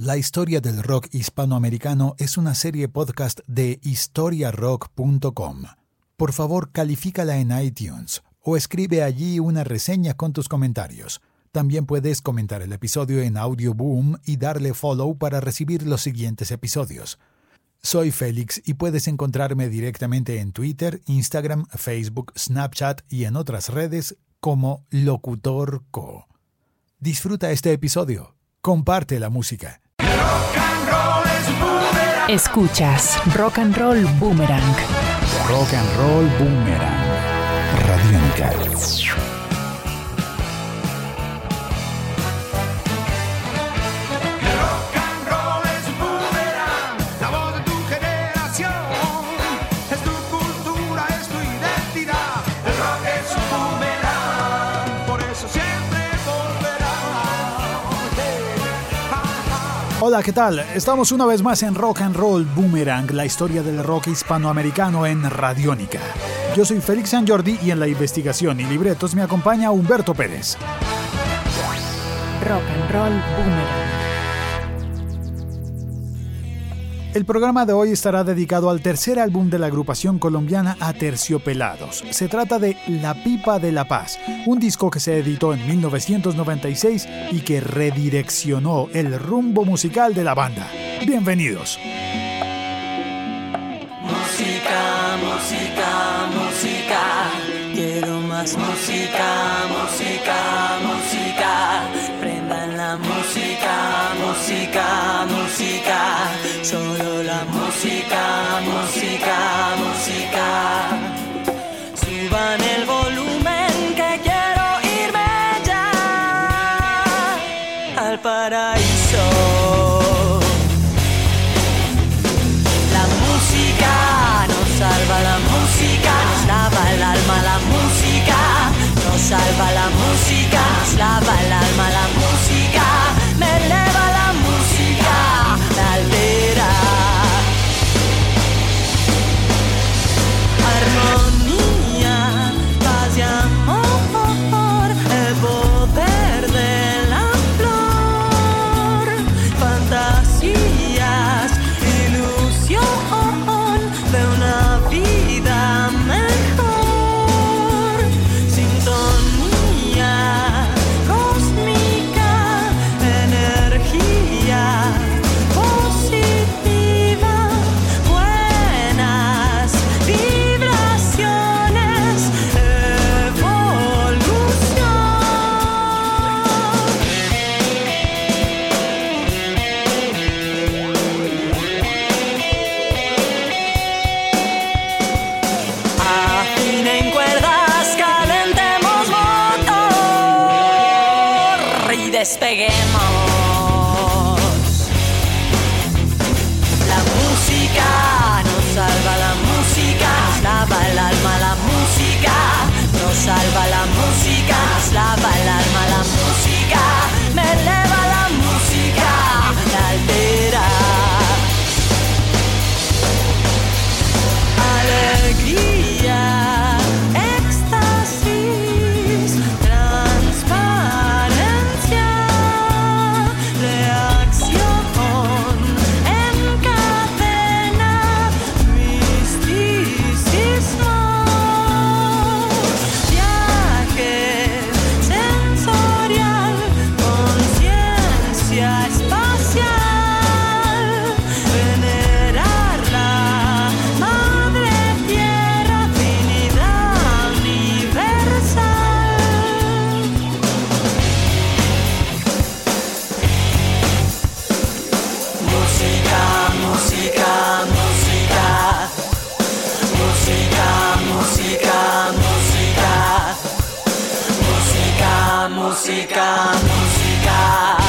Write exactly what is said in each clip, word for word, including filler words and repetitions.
La historia del rock hispanoamericano es una serie podcast de historia rock punto com. Por favor, califícala en iTunes o escribe allí una reseña con tus comentarios. También puedes comentar el episodio en Audioboom y darle follow para recibir los siguientes episodios. Soy Félix y puedes encontrarme directamente en Twitter, Instagram, Facebook, Snapchat y en otras redes como Locutor Co. Disfruta este episodio. Comparte la música. Escuchas Rock and Roll Boomerang. Rock and Roll Boomerang. Radiónica. Hola, ¿qué tal? Estamos una vez más en Rock and Roll Boomerang, la historia del rock hispanoamericano en Radiónica. Yo soy Félix San Jordi y en la investigación y libretos me acompaña Humberto Pérez. Rock and Roll Boomerang. El programa de hoy estará dedicado al tercer álbum de la agrupación colombiana Aterciopelados. Se trata de La Pipa de la Paz, un disco que se editó en mil novecientos noventa y seis y que redireccionó el rumbo musical de la banda. Bienvenidos. Música, música, música. Quiero más música, música, música. Prendan la música, música, música. Solo la música, música, música. Suban el volumen que quiero irme ya al paraíso. La música nos salva, la música nos lava el alma, la música nos salva, la música nos lava el alma, la música me eleva, la música me altera. Armonía, paz y amor, el poder de la flor, fantasías, ilusión de una vida mejor, sintonía cósmica, energía positiva, buenas vibraciones, evolución. Afinen cuerdas, calentemos motor y despeguemos. La música nos salva, la música nos lava el alma, la música nos salva, la música nos lava el alma, la música me eleva, la música me altera. Alegría, éxtasis, transparencia, reacción en cadena, misticismo, viaje sensorial, conciencia espacial, venerar la madre tierra, afinidad universal. Música, música, música. Música, música, música. Música, música, música.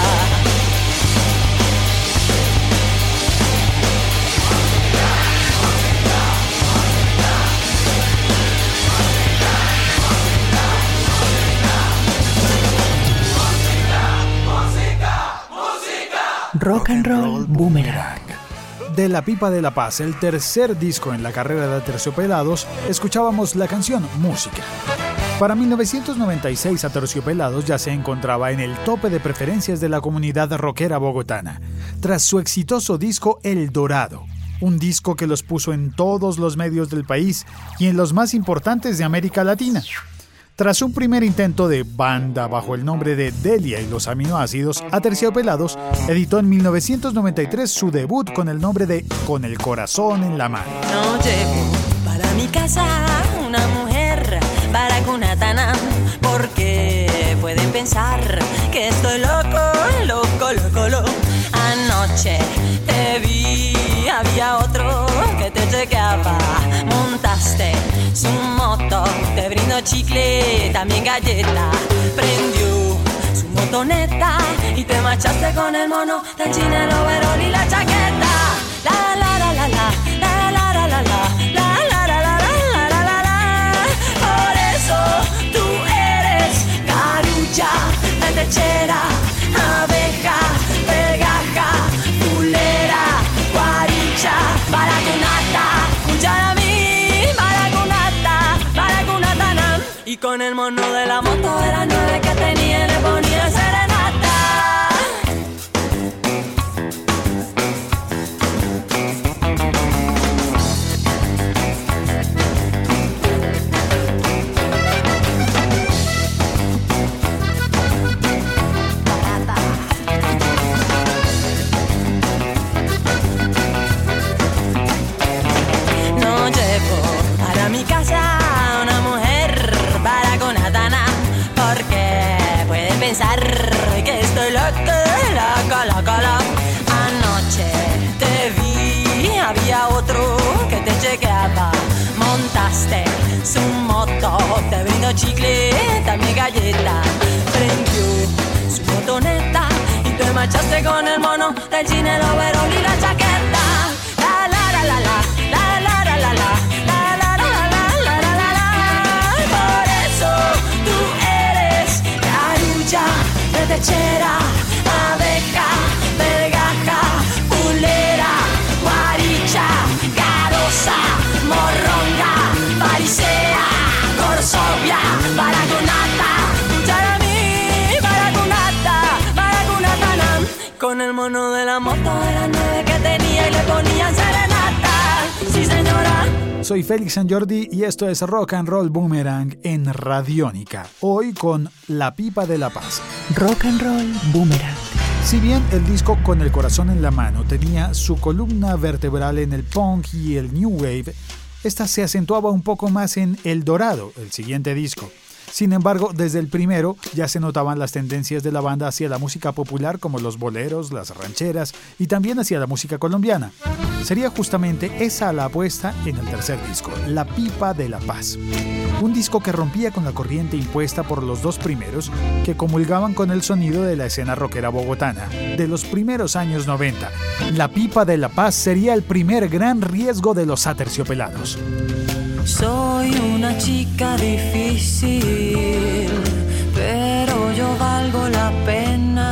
Rock and Roll Boomerang. De La Pipa de la Paz, el tercer disco en la carrera de Aterciopelados, escuchábamos la canción Música. Para mil novecientos noventa y seis, Aterciopelados ya se encontraba en el tope de preferencias de la comunidad rockera bogotana. tras su exitoso disco El Dorado, un disco que los puso en todos los medios del país y en los más importantes de América Latina. Tras un primer intento de banda bajo el nombre de Delia y los aminoácidos Aterciopelados, editó en mil novecientos noventa y tres su debut con el nombre de Con el corazón en la mano. No llevo para mi casa una mujer baracunatana, porque pueden pensar que estoy loco, loco, loco, loco. Anoche te vi, había otro que te chequeaba. Montaste su moto, te brindó chicle, también galleta. Prendió su motoneta y te marchaste con el mono del chinelo, overol y la chaqueta. La la la la la, la la la la la, la la la la la la la la. Por eso tú eres carulla, lechera, abeja, pegaja, pulera, guaricha, baracunata, cucharamí, baracunata, baracunatana. Y con el mono de la moto de las nueve que tenía le ponía serenata. Pensar que estoy loca, loca, loca, loca. Anoche te vi, había otro que te chequeaba. Montaste su moto, te brindó chicle, también galleta. Prendió su motoneta y te marchaste con el mono del cine, el overol y la chaqueta. La la la la la, la la la la la, la la la la la la la la. Por eso tú eres carulla, lechera, abeja, pegaja, pulera, guaricha, garosa, morronga, farisea, corsovia, baracunata, cucharamí, baracunata, baracunatana. Con el mono de la moto de las nueve que tenía y le ponían serenata. Sí, señora. Soy Félix San Jordi y esto es Rock and Roll Boomerang en Radiónica. Hoy con La Pipa de la Paz. Rock and Roll Boomerang. Si bien el disco Con el corazón en la mano tenía su columna vertebral en el punk y el new wave, esta se acentuaba un poco más en El Dorado, el siguiente disco. Sin embargo, desde el primero ya se notaban las tendencias de la banda hacia la música popular como los boleros, las rancheras y también hacia la música colombiana. Sería justamente esa la apuesta en el tercer disco, La Pipa de la Paz. Un disco que rompía con la corriente impuesta por los dos primeros, que comulgaban con el sonido de la escena rockera bogotana de los primeros años noventa. La Pipa de la Paz sería el primer gran riesgo de los Aterciopelados. Soy una chica difícil, pero yo valgo la pena.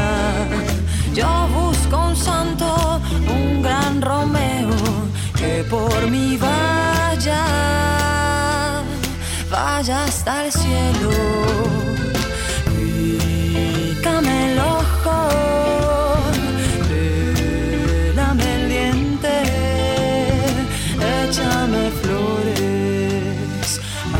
Yo busco un santo, un gran Romeo, que por mí vaya, vaya hasta el cielo. Pícame el ojo, pélame el diente, échame flores,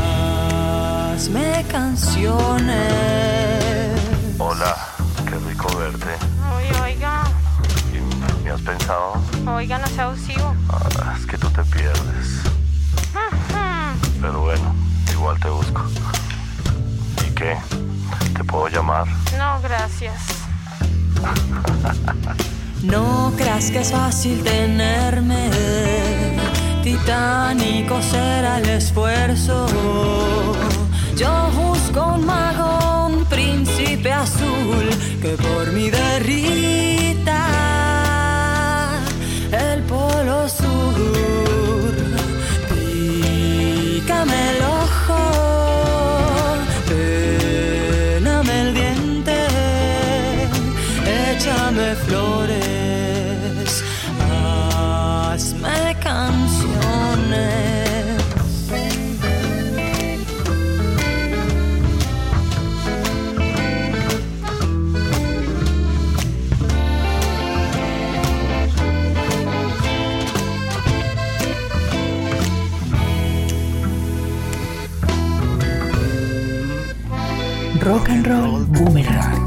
hazme canciones. Hola, qué rico verte. Oye, oiga. ¿Me has pensado? Oiga, no sea abusivo. Ah, es que tú te pierdes. Pero bueno, igual te busco. ¿Y qué? ¿Te puedo llamar? No, gracias. No creas que es fácil tenerme, titánico será el esfuerzo. Yo busco un mago, un príncipe azul, que por mí derrita el polo sur. Pícame el ojo, pélame el diente, échame flores, hazme canciones. Rock and Roll Boomerang.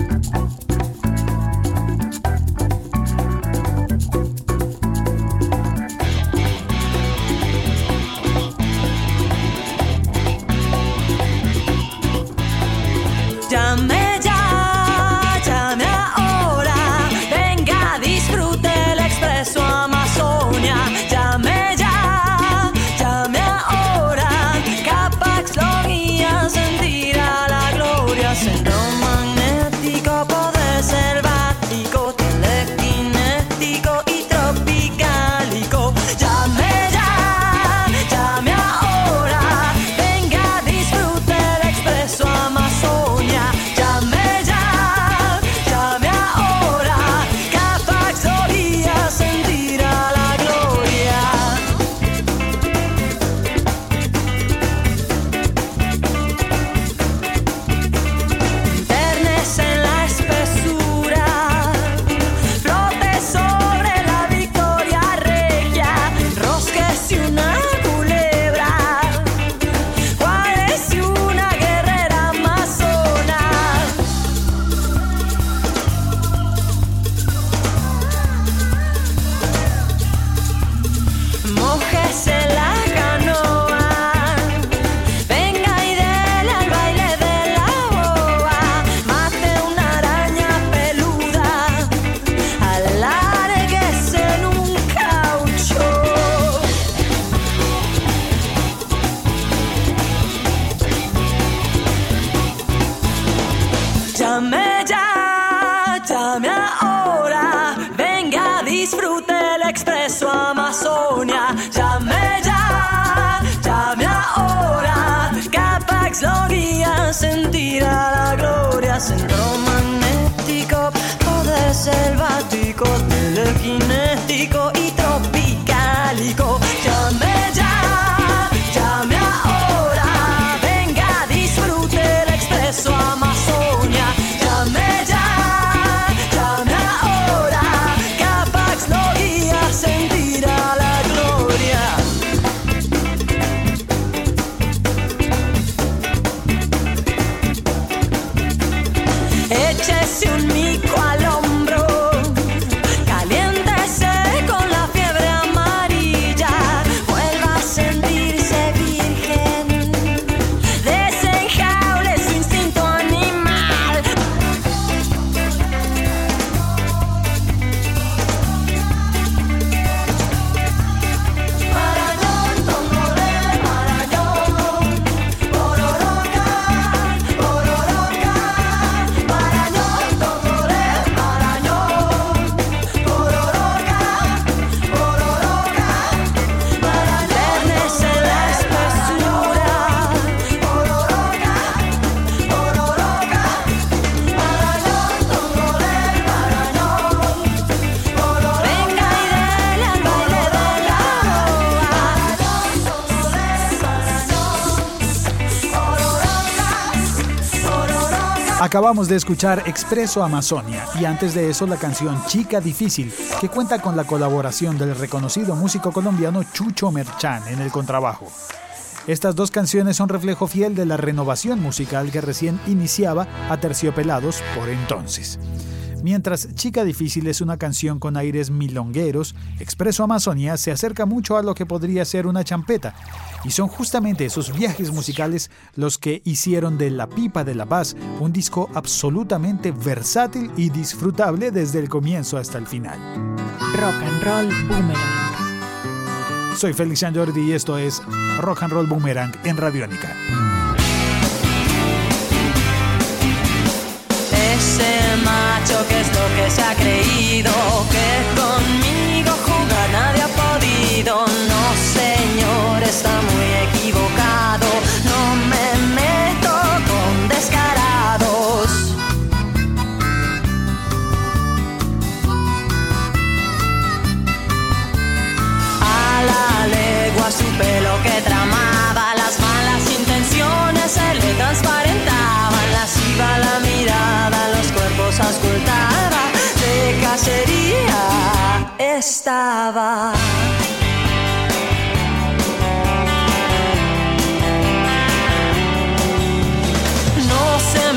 Llame ya, llame ahora, venga, disfrute el expreso Amazonia. Llame ya, llame ahora, Capax lo guía a sentir a la gloria. Centro magnético, poder selvático, telequinético y tropicálico. Llame ya, llame ahora, venga, disfrute el expreso Amazonia. Llame ya, llame ahora, Capax lo guía a sentir a la gloria. Internes en la espesura, flote sobre la Victoria Regia, rosques y una culebra, Juárez y una guerrera amazona. Mójese la canoa, venga y dele al baile de la boa, mate una araña peluda, alárguese en un caucho. Llame ya, llame ahora, venga, disfrute el expreso Amazonia. Llame ya, llame ahora, Capax lo guía a sentir a la gloria. Centro magnético, poder selvático, telequinético y tropicálico. Llame ya, llame ahora, venga, disfrute el expreso Amazonia. Llame ya, llame ahora, Capax lo guía a sentir a la gloria. Échese un mico al hombro, caliéntese con la fiebre amarilla, vuelva a sentirse virgen, desenjaule su instinto animal. Marañón, tongolé, marañón, pororoca, pororoca, marañón, tongolé, marañón, pororoca, pororoca, marañón, en la espesura, pororoca, pororoca, marañón, tongolé, marañón, pororoca. Venga y dele al baile de la Acabamos de escuchar Expreso Amazonia y antes de eso la canción Chica Difícil, que cuenta con la colaboración del reconocido músico colombiano Chucho Merchán en el contrabajo. Estas dos canciones son reflejo fiel de la renovación musical que recién iniciaba Aterciopelados por entonces. Mientras Chica Difícil es una canción con aires milongueros, Expreso Amazonia se acerca mucho a lo que podría ser una champeta, y son justamente esos viajes musicales los que hicieron de La Pipa de la Paz un disco absolutamente versátil y disfrutable desde el comienzo hasta el final. Rock and Roll Boomerang. Soy Félix San Jordi y esto es Rock and Roll Boomerang en Radiónica. Ese macho que es lo que se ha creído, que conmigo jugar nadie ha podido. No, señor, está muy equivocado. No me meto con descarados. A la legua supe lo que tramaba, las malas intenciones se le transparentaban, las iba la mirada, los cuerpos auscultaba, de cacería estaba. No se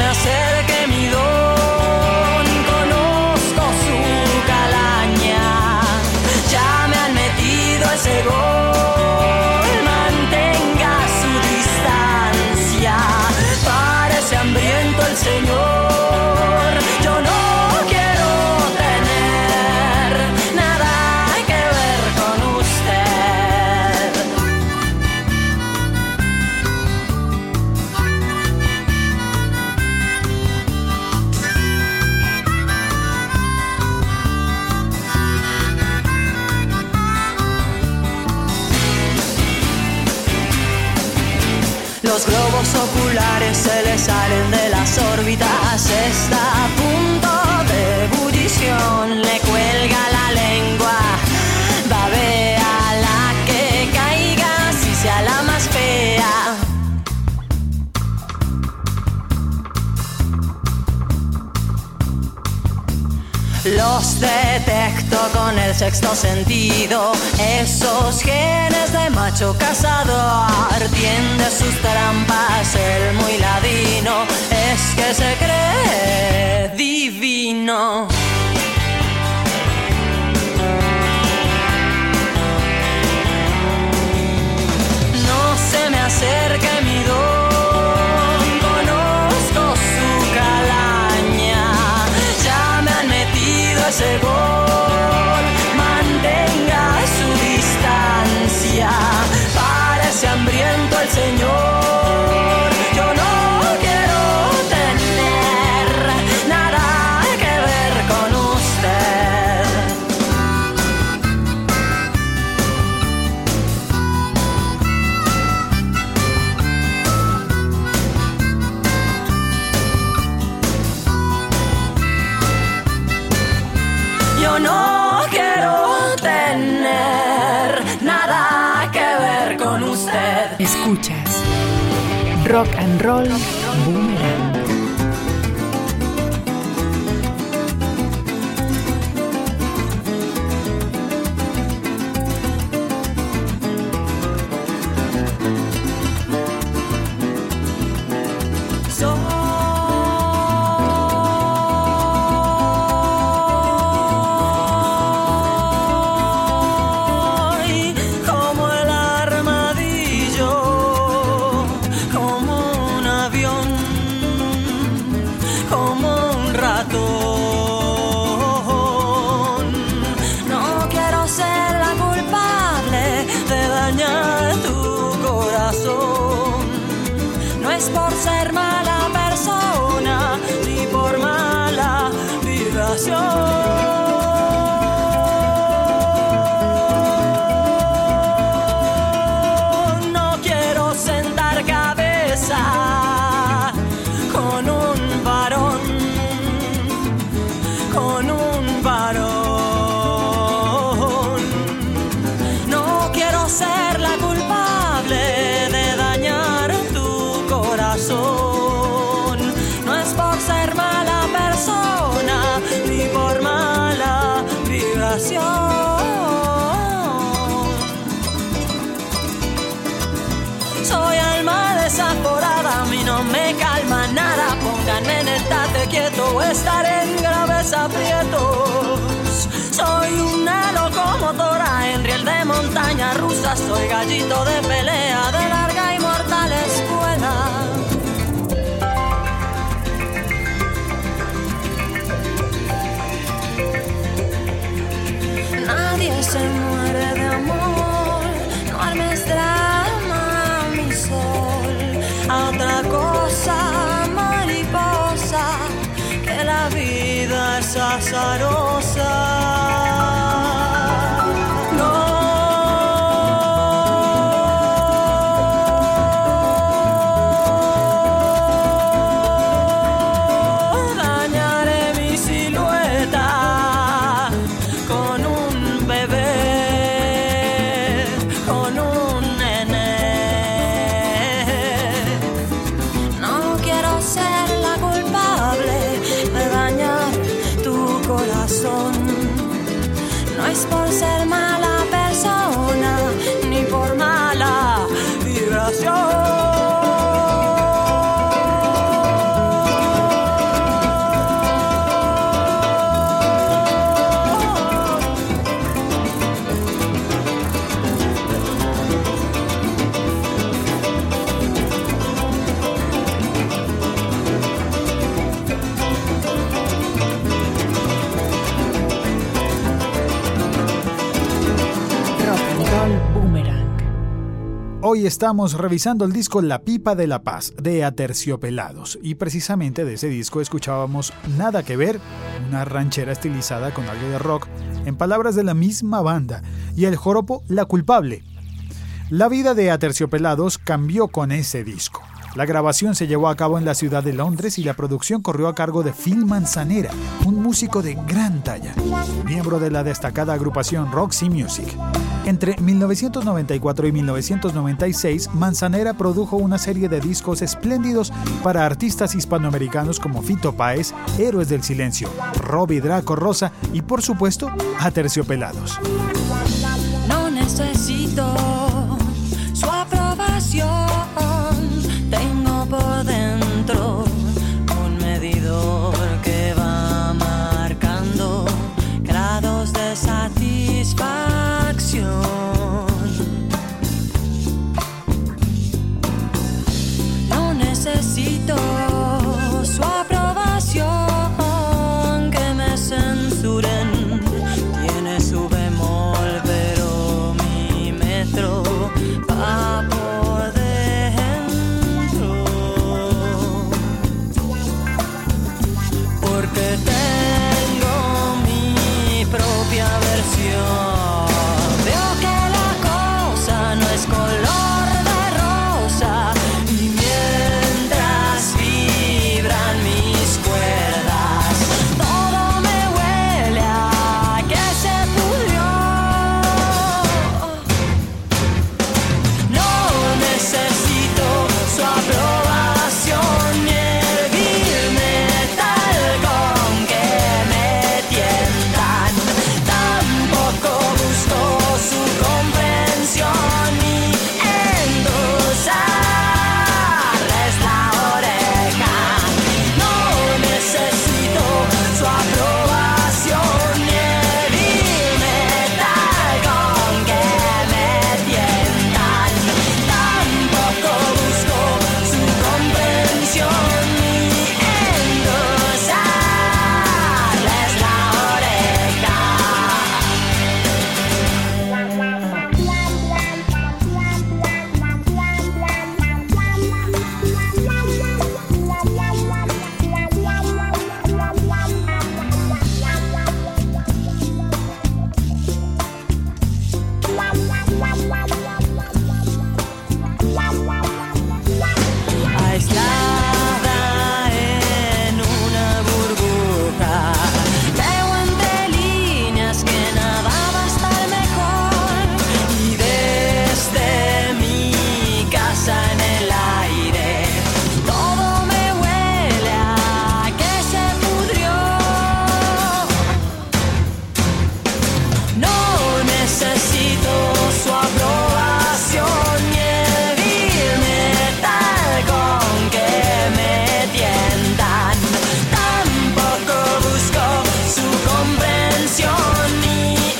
Los globos oculares se le salen de las órbitas. Está a punto de ebullición, le cuelga la lengua. Babea la que caiga, si sea la más fea. Los detecto con el sexto sentido, esos genes de macho cazador. Tiende sus trampas el muy ladino, es que se cree divino. No se me acerque mi don, conozco su calaña. Ya me han metido ese gol, mantenga su distancia. Parece hambriento el señor. Yo no quiero tener nada que ver con usted. Yo no quiero tener nada que ver con usted. Escuchas Rock and Roll Boomerang. Soy como el armadillo, como un avión, como un ratón. No quiero ser la culpable de dañar tu corazón. No es por ser mala persona ni por mala vibración. No quiero sentar cabeza con un varón, con un varón. No quiero ser la culpable de dañar tu corazón. No es por ser mala persona ni por mala vibración. Soy alma desaforada, a mí no me calma nada. Pónganme en estate quieto o estaré en graves aprietos. Soy una locomotora en riel de montaña rusa. Soy gallito de pelea de larga y mortal escuela. Nadie se muere de amor, no armes drama, mi sol. A otra cosa, mariposa, que la vida es azarosa. No dañaré mi silueta con un bebé, con un nené. No quiero ser la culpable de dañar tu corazón. No es por ser mala persona ni por mala vibración. Rock and Roll Boomerang. Hoy estamos revisando el disco La Pipa de la Paz de Aterciopelados y precisamente de ese disco escuchábamos Nada que Ver, una ranchera estilizada con algo de rock, en palabras de la misma banda, y el joropo La Culpable. La vida de Aterciopelados cambió con ese disco. La grabación se llevó a cabo en la ciudad de Londres y la producción corrió a cargo de Phil Manzanera, un músico de gran talla, miembro de la destacada agrupación Roxy Music. Entre mil novecientos noventa y cuatro y mil novecientos noventa y seis, Manzanera produjo una serie de discos espléndidos para artistas hispanoamericanos como Fito Páez, Héroes del Silencio, Robbie Draco Rosa y, por supuesto, Aterciopelados. No necesito su aprobación. Tengo por dentro un medidor que va marcando grados de satisfacción. No necesito su aprobación, que me censuren. Tiene su bemol, pero mi metro va por dentro. Porque tengo mi propia versión. Veo que la cosa no es color de rosa, y mientras vibran mis cuerdas, todo me huele a que se pudrió. No necesito su aprobación ni el vil metal con que me tientan. Tampoco busco su comprensión ni endulzarles la oreja. No necesito su aprobación ni el vil metal con que me tientan. Tampoco busco su comprensión ni endulzarles la oreja. Aislada en una burbuja, veo entre líneas que nada va a estar mejor. Y desde mi casa en el aire, todo me huele a que se pudrió. No necesito su aprobación ni el vil metal con que me tientan. Tampoco busco su comprensión ni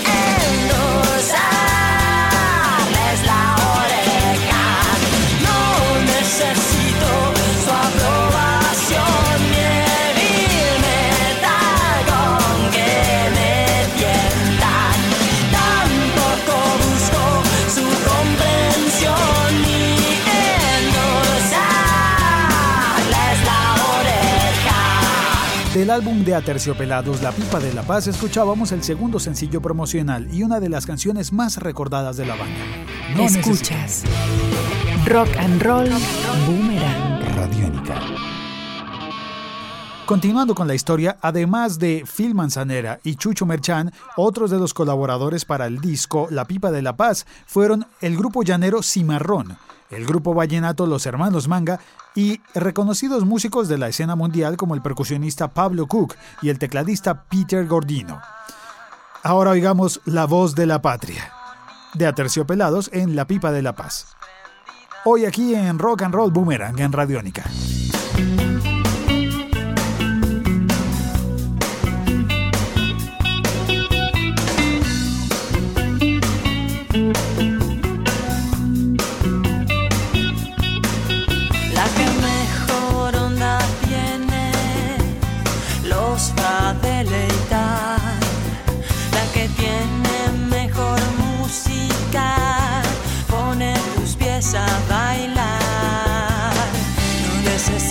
endulzarles la oreja. No necesito su aprobación ni el vil metal con que me tientan. Tampoco busco su comprensión ni endulzarles la oreja. Del álbum de Aterciopelados, La Pipa de la Paz, escuchábamos el segundo sencillo promocional y una de las canciones más recordadas de la banda. No Escuchas Rock and Roll Boomerang. necesito- Radiónica. Continuando con la historia, además de Phil Manzanera y Chucho Merchán, otros de los colaboradores para el disco La Pipa de la Paz fueron el grupo llanero Cimarrón, el grupo vallenato Los Hermanos Manga y reconocidos músicos de la escena mundial como el percusionista Pablo Cook y el tecladista Peter Gordino. Ahora oigamos La Voz de la Patria, de Aterciopelados en La Pipa de la Paz. Hoy aquí en Rock and Roll Boomerang en Radiónica. La que mejor onda tiene los va a deleitar. La que tiene mejor música pone tus pies a bailar. No necesitas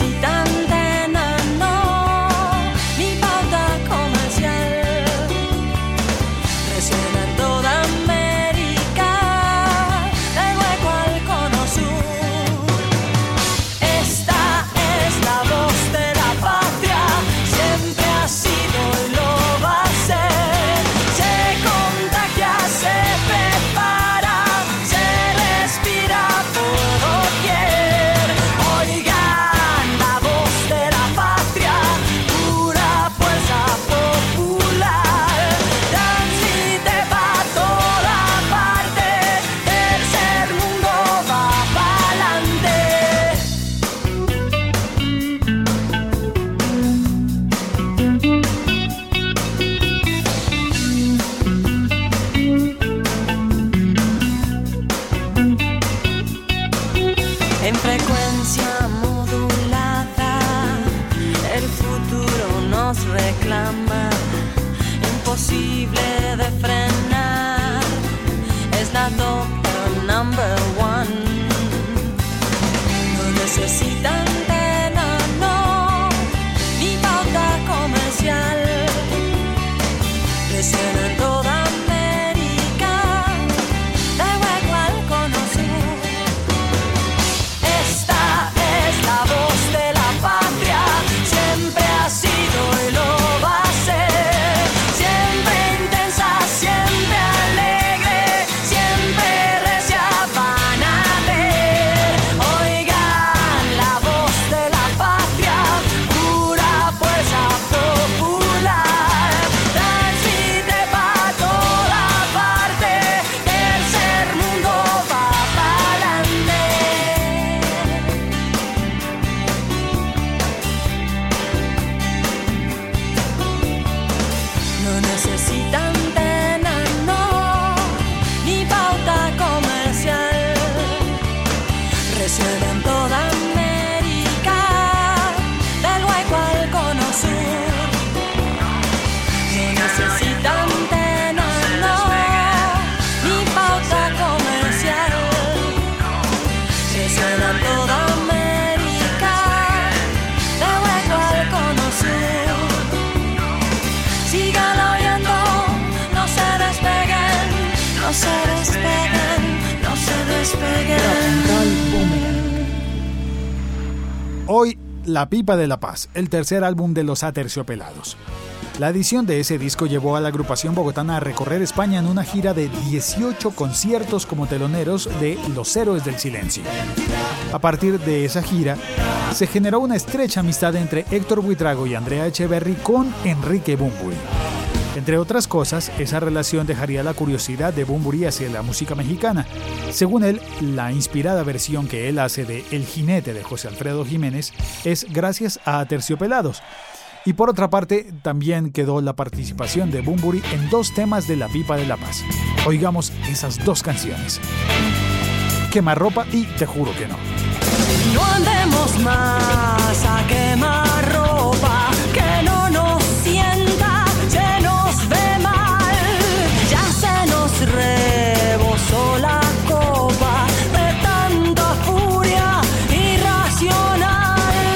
Hoy, La Pipa de la Paz, el tercer álbum de Los Aterciopelados. La edición de ese disco llevó a la agrupación bogotana a recorrer España en una gira de dieciocho conciertos como teloneros de Los Héroes del Silencio. A partir de esa gira, se generó una estrecha amistad entre Héctor Buitrago y Andrea Echeverry con Enrique Bunbury. Entre otras cosas, esa relación dejaría la curiosidad de Bunbury hacia la música mexicana. Según él, la inspirada versión que él hace de El Jinete de José Alfredo Jiménez es gracias a Aterciopelados. Y por otra parte, también quedó la participación de Bunbury en dos temas de La Pipa de la Paz. Oigamos esas dos canciones. Quemarropa y Te Juro Que No. No andemos más a quemar ropa, que no nos sienta, se nos ve mal. Ya se nos rebosó la copa de tanta furia irracional.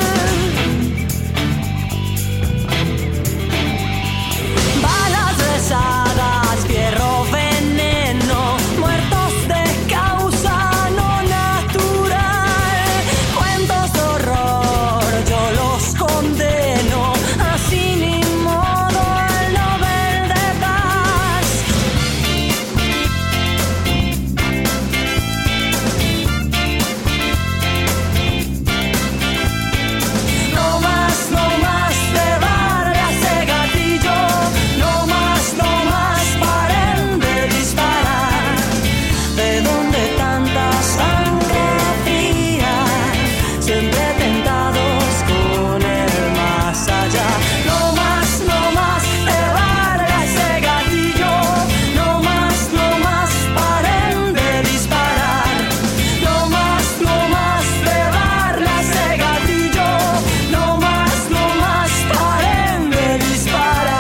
Balas rezadas, fierro, veneno, muertos de causa no natural. Cuentos de horror, yo los condeno, así ni modo al Nobel de Paz. No más, no más de Vargas de gatillo, no más, no más, paren de disparar. ¿De dónde tanta sangre fría? Siempre tentados con el más allá. No más, no más de Vargas de gatillo, no más, no más, paren de disparar. No más, no más de Vargas de gatillo, no más, no más, paren de disparar.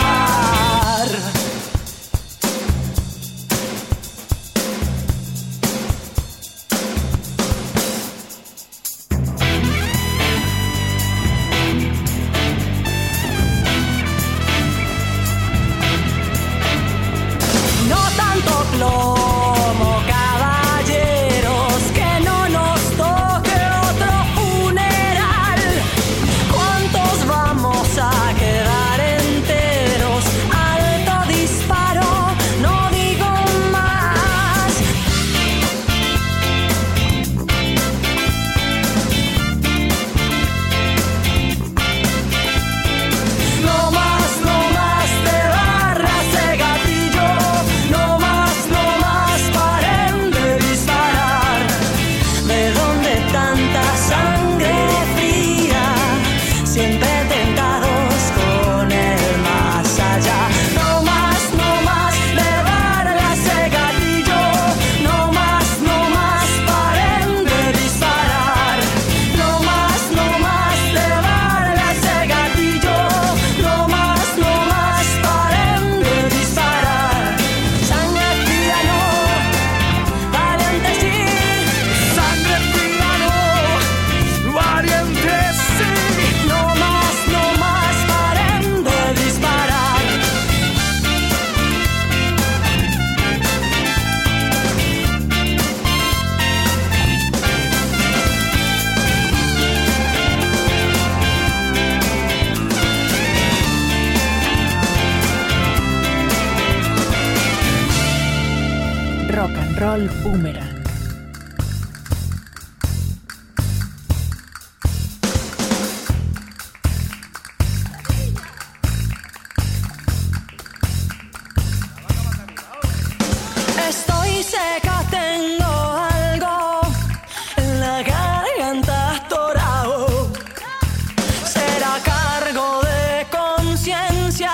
No tanto plomo, caballeros, que no nos toque otro funeral. ¿Cuántos vamos a quedar enteros? Alto disparo, no digo más. No más, no más de Barras de gatillo, no más, no más, paren de disparar. ¿De dónde tanta sangre fría? Siempre tentados con el más allá. No más, no más de Vargas de gatillo, no más, no más, paren de disparar. No más, no más de Vargas de gatillo, no más, no más, paren de disparar. Sangre fría no, valiente sí. Sangre fría no, valiente sí. No más, no más, paren de disparar. Rock and Roll Boomerang. Estoy seca, tengo algo en la garganta atorado. Será cargo de conciencia,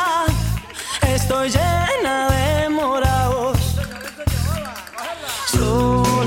estoy llena de morados. Soy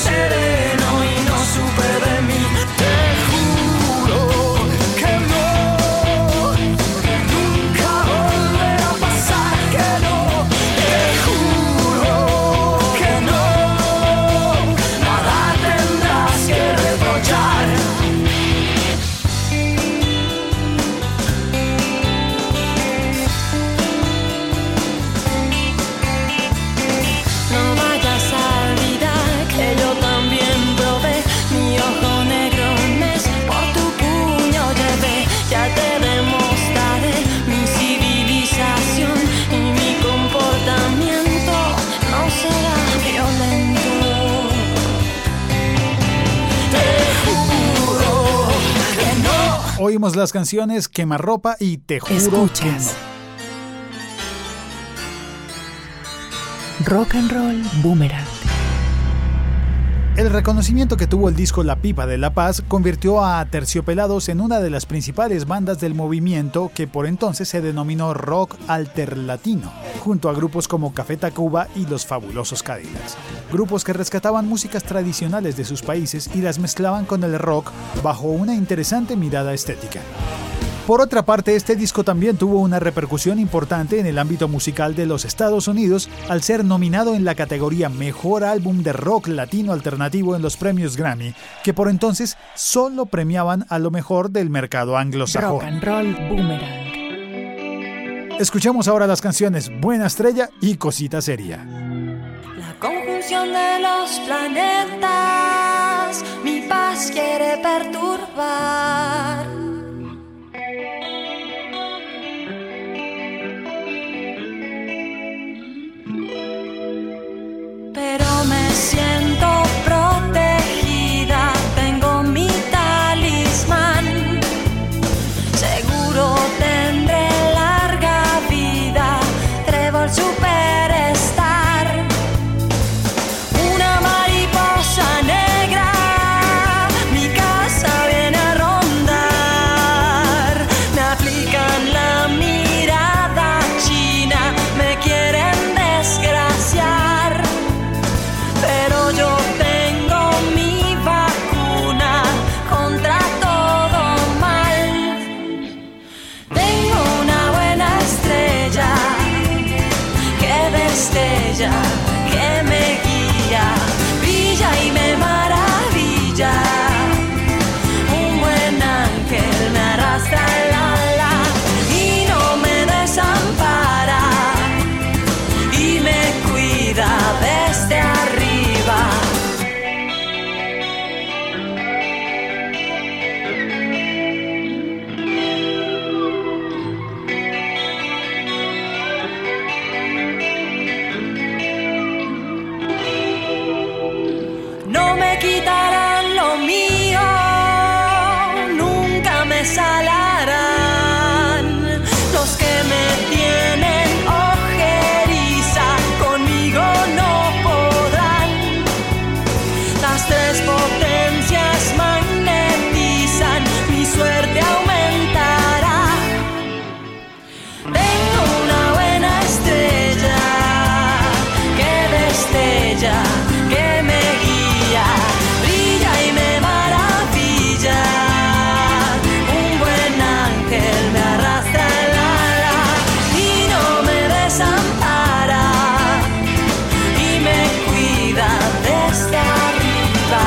sereno y no supe de mí. Te juro que no, que nunca volverá a pasar, que no. Te juro que no, nada tendrás que reprochar. Oímos las canciones Quemarropa y Te Juro Escuchas que no. Rock and Roll Boomerang. El reconocimiento que tuvo el disco La Pipa de la Paz convirtió a Aterciopelados en una de las principales bandas del movimiento que por entonces se denominó rock alterlatino, junto a grupos como Café Tacuba y Los Fabulosos Cadillacs, grupos que rescataban músicas tradicionales de sus países y las mezclaban con el rock bajo una interesante mirada estética. Por otra parte, este disco también tuvo una repercusión importante en el ámbito musical de los Estados Unidos al ser nominado en la categoría Mejor Álbum de Rock Latino Alternativo en los premios Grammy, que por entonces solo premiaban a lo mejor del mercado anglosajón. Rock and Roll Boomerang. Escuchemos ahora las canciones Buena Estrella y Cosita Seria. La conjunción de los planetas, mi paz quiere perturbar. Pero me siento protegida, tengo mi talismán. Seguro tendré larga vida, trébol superstar. Una mariposa negra, mi casa viene a rondar. Me aplican la mirada china, me quieren desgraciar. Pero yo tengo mi vacuna contra todo mal. Tengo una buena estrella que destella, que me guía, brilla y me maravilla. Un buen ángel me arrastra la la y no me desampara y me cuida desde arriba. No me quitarán lo mío, nunca me salarán. Los que me tienen ojeriza, conmigo no podrán. Las tres potencias magnetizan, mi suerte aumentará. Tengo una buena estrella que destella, que me guía, brilla y me maravilla. Un buen ángel me arrastra la la y no me desampara y me cuida desde arriba.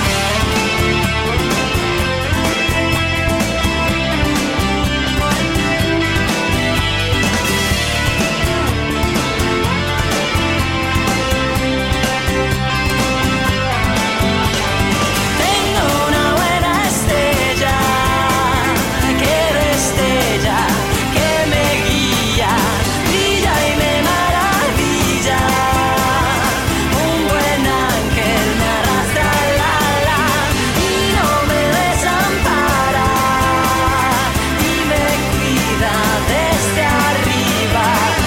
Tengo una buena estrella que destella, que me guía, brilla y me maravilla. Un buen ángel me arrastra la la y no me desampara y me cuida desde arriba.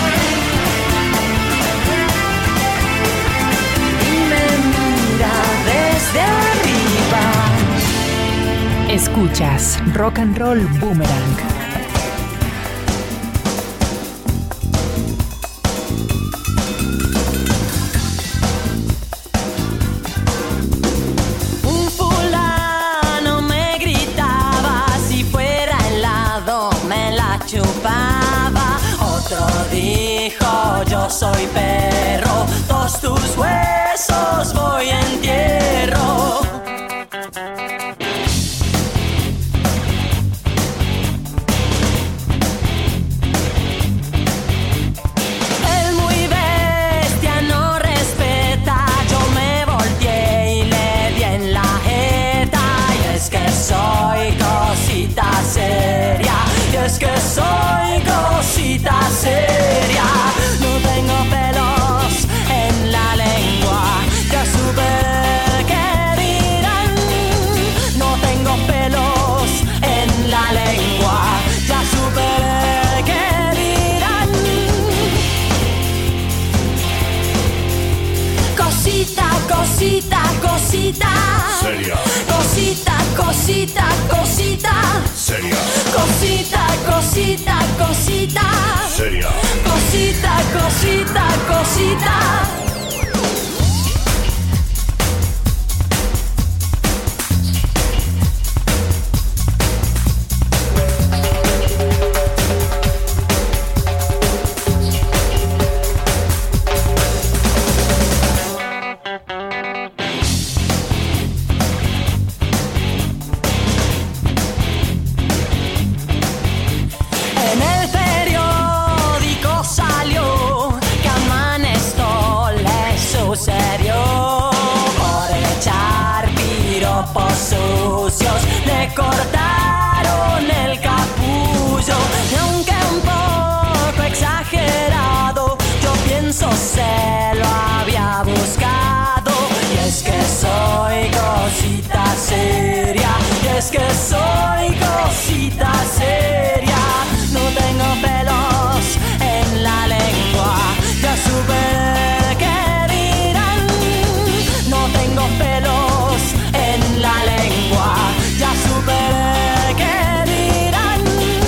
Y me mira desde arriba. Escuchas Rock and Roll Boomerang. yo soy perro, todos tus huesos voy a entierro. El muy bestia no respeta, yo me volteé y le di en la jeta. Y es que soy cosita seria, y es que soy cosita seria. No tengo pelos en la lengua, ya supe que dirán. No tengo pelos en la lengua, ya supe que dirán. Cosita, cosita, cosita. Seria. Cosita, cosita, cosita. Seria. Cosita, cosita, cosita. Seria. Cosita, cosita, cosita. En el periódico salió que a Manesto le sucedió. Por echar piropos sucios le cortaron el capullo. Y aunque un poco exagerado, yo pienso se lo había buscado. Y es que soy cosita seria, y es que soy cosita seria. No tengo pelos en la lengua, ya supe que dirán. No tengo pelos en la lengua, ya supe que dirán.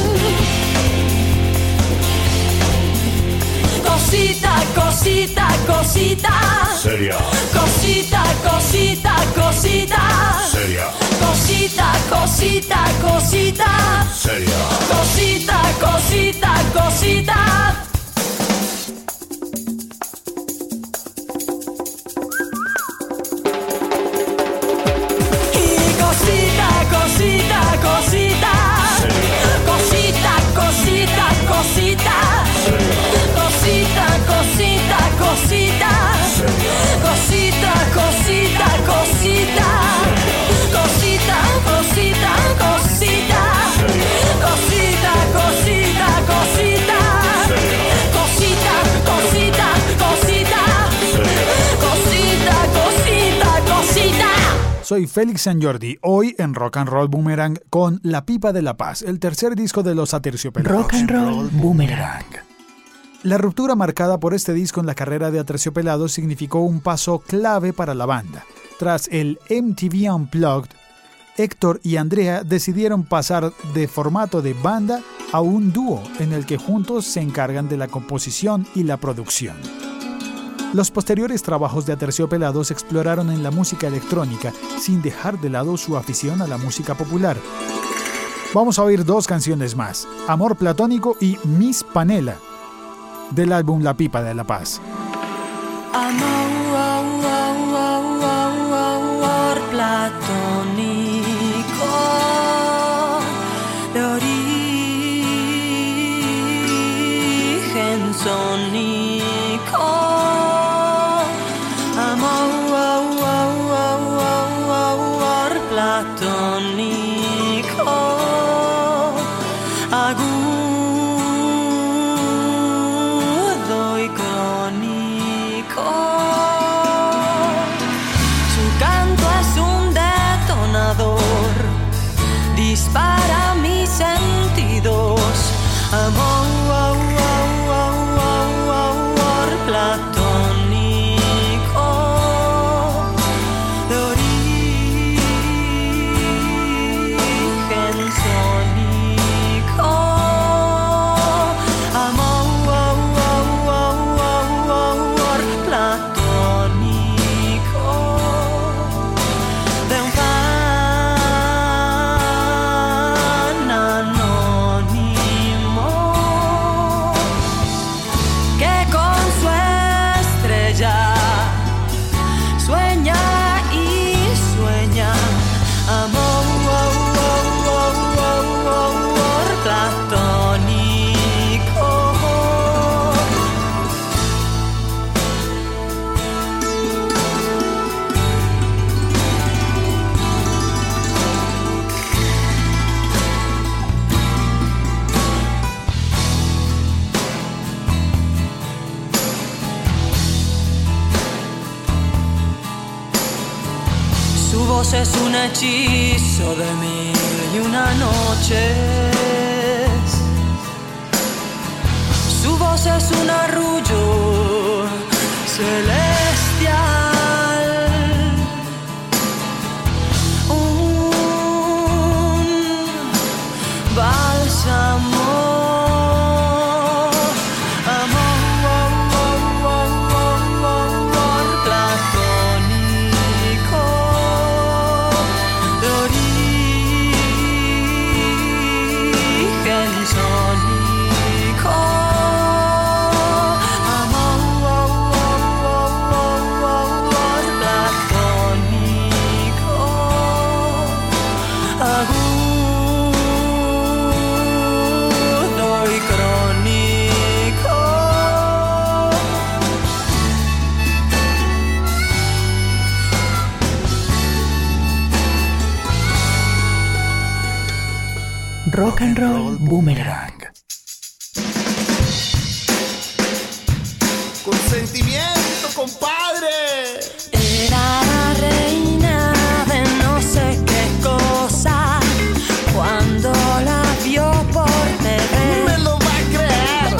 Cosita, cosita, cosita. Seria. Cosita, cosita, cosita. Seria. Cosita, cosita, cosita. Seria. Cosita, cosita, cosita. Y cosita, cosita, cosita. Cosita, cosita, cosita. Cosita, cosita, cosita. Cosita, cosita, cosita. Cosita, cosita, cosita. Cosita, cosita, cosita. Cosita, cosita, cosita. Cosita, cosita, cosita. Soy Félix San Jordi, hoy en Rock and Roll Boomerang con La Pipa de la Paz, el tercer disco de Los Aterciopelados. Rock and Roll Boomerang. La ruptura marcada por este disco en la carrera de Aterciopelados significó un paso clave para la banda. Tras el M T V Unplugged, Héctor y Andrea decidieron pasar de formato de banda a un dúo en el que juntos se encargan de la composición y la producción. Los posteriores trabajos de Aterciopelados exploraron en la música electrónica sin dejar de lado su afición a la música popular. Vamos a oír dos canciones más, Amor Platónico y Miss Panela, del álbum La Pipa de la Paz. Amor, amor platónico de origen sónico. Amor, amor platónico agudo y crónico. Su canto es un detonador, dispara mis sentidos. Amor, amor platónico. voz es un hechizo de mil y una noches. Su voz es un arrullo celestial, un bálsamo. Rock and Roll Boomerang. Con sentimiento, compadre. Era la reina de no sé qué cosa cuando la vio por T V. Me lo va a creer.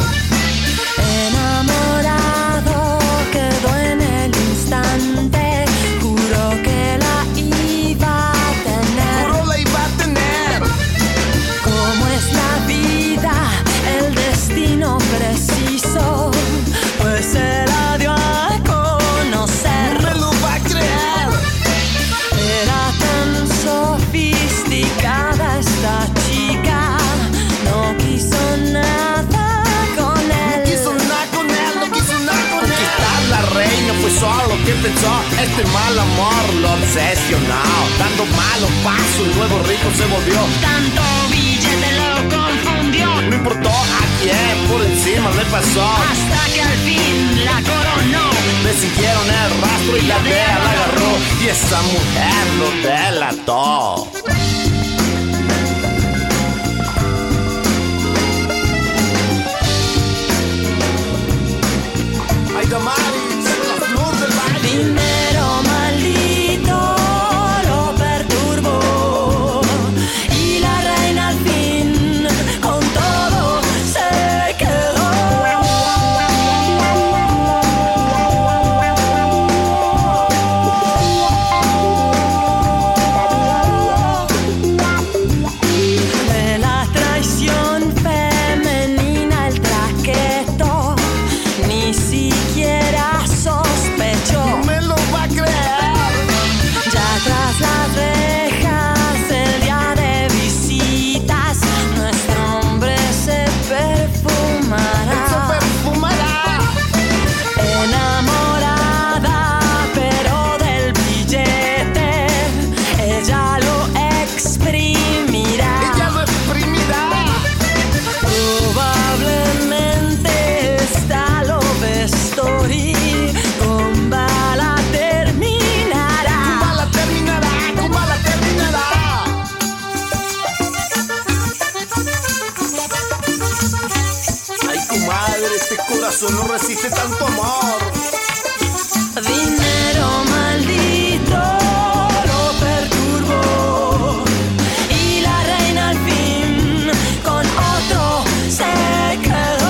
Enamorado quedó en el instante. Juró que la iba a tener. Juró la iba a tener. Como es la vida, el destino preciso, pues se la dio a conocer. Me lo va a creer. Era tan sofisticada esta chica, no quiso nada con él. No quiso nada con él, no quiso nada con él. Conquistar la reina fue solo que pensó. Este mal amor lo obsesionó, dando malos pasos y luego rico se volvió. Tanto billete lo confundió, No importó a quién, por encima le pasó. hasta que al fin la coronó. Le siguieron el rastro y la D E A la agarró. Y esa mujer lo delató. Ay, Damaris, la flor del baile. Dinero maldito lo perturbó y la reina al fin con todo se quedó. De la traición femenina el traqueto ni siquiera sospechó. Me lo va a creer. Ya tras las rejas el día de visitas, nuestro hombre se perfumará. Se perfumará. Enamorada pero del billete, ella lo exprimirá. Ella lo exprimirá. Probablemente esta love story con bala terminará. ¿Cómo la terminará? ¿Cómo la terminará? Ay, comadre, este corazón no resiste tanto amor. Dinero maldito lo perturbó y la reina al fin con otro se quedó.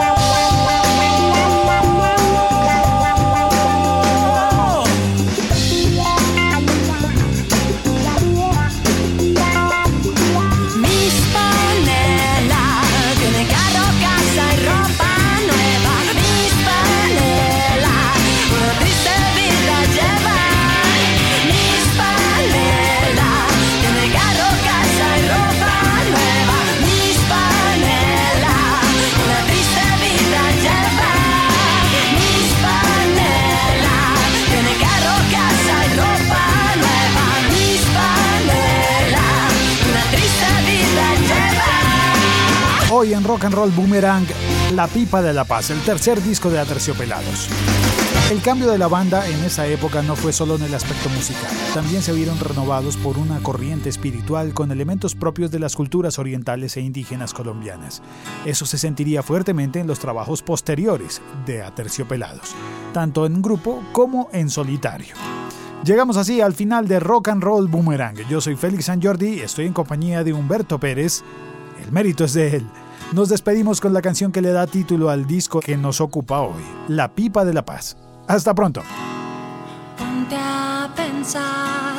Miss Panela tiene carro, casa y ropa nueva. Miss Panela una triste vida lleva. Miss Panela tiene carro, casa y ropa nueva. Miss Panela una triste vida lleva. Miss Panela tiene carro, casa y ropa nueva. Miss Panela una triste vida lleva. Hoy en Rock and Roll Boomerang, La Pipa de la Paz, el tercer disco de Aterciopelados. El cambio de la banda en esa época no fue solo en el aspecto musical, también se vieron renovados por una corriente espiritual con elementos propios de las culturas orientales e indígenas colombianas. Eso se sentiría fuertemente en los trabajos posteriores de Aterciopelados, tanto en grupo como en solitario. Llegamos así al final de Rock and Roll Boomerang. Yo soy Félix San Jordi, estoy en compañía de Humberto Pérez. El mérito es de él. Nos despedimos con la canción que le da título al disco que nos ocupa hoy, La Pipa de la Paz. Hasta pronto. Ponte a pensar,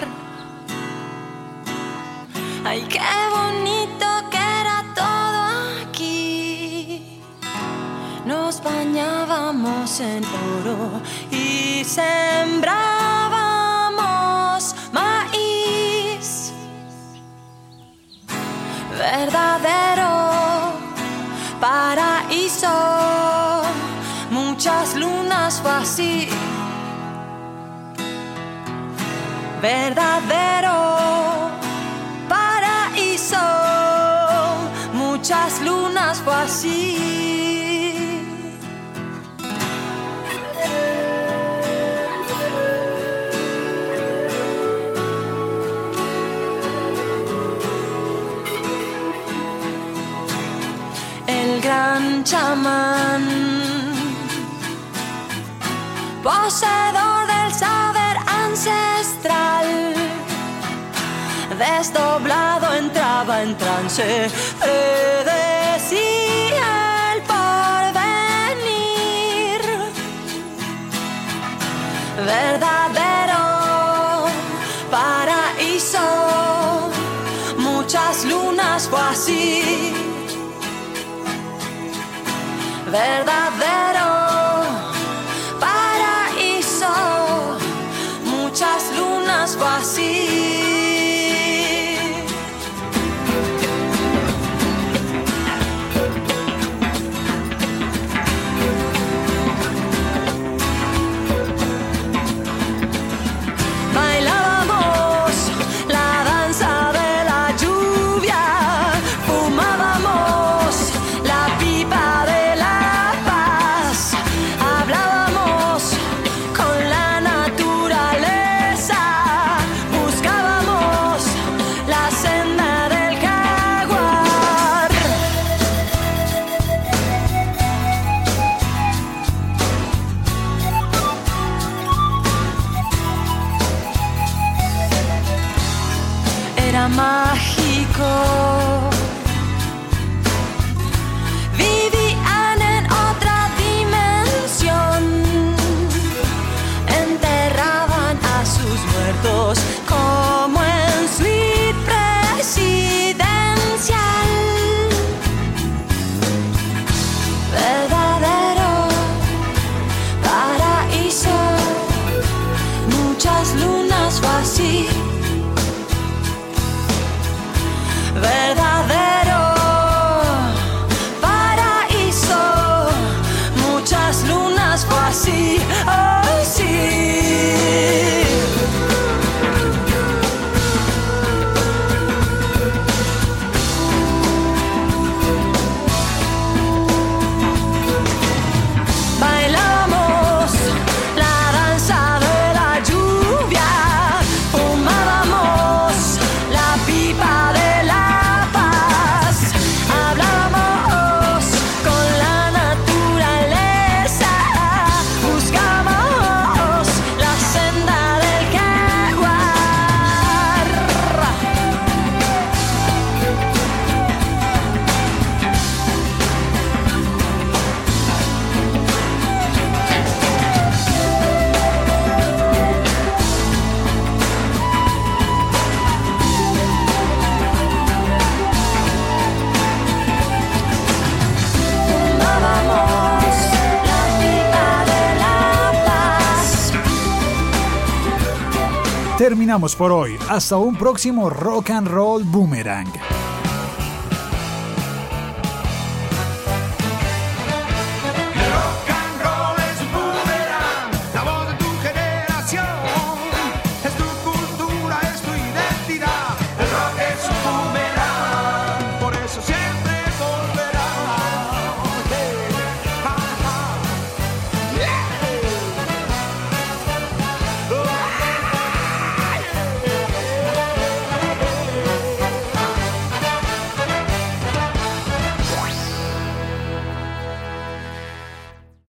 ay, qué bonito que era todo aquí. Nos bañábamos en oro y sembrábamos maíz. Verdadero paraíso, muchas lunas fue así. Verdadero paraíso, muchas lunas fue así. El gran chamán, poseedor del saber ancestral, desdoblado entraba en trance, predecía el porvenir. Verdadero paraíso, muchas lunas fue así. Verdadero paraíso, muchas lunas fue así. Bailábamos la danza de la lluvia, fumábamos la pipa de la paz, hablábamos con la naturaleza, buscábamos la senda del jaguar. Era mágico. Vivían en otra dimensión, enterraban a sus muertos como en suite presidencial. Verdadero paraíso, muchas lunas fue así. Verdadero paraíso, muchas lunas fue así. Oh, sí. Bailábamos la danza de la lluvia, fumábamos la pipa de la paz, hablábamos con la naturaleza, buscábamos la senda del jaguar. Fumábamos la pipa de la paz. Terminamos por hoy. Hasta un próximo Rock and Roll Boomerang.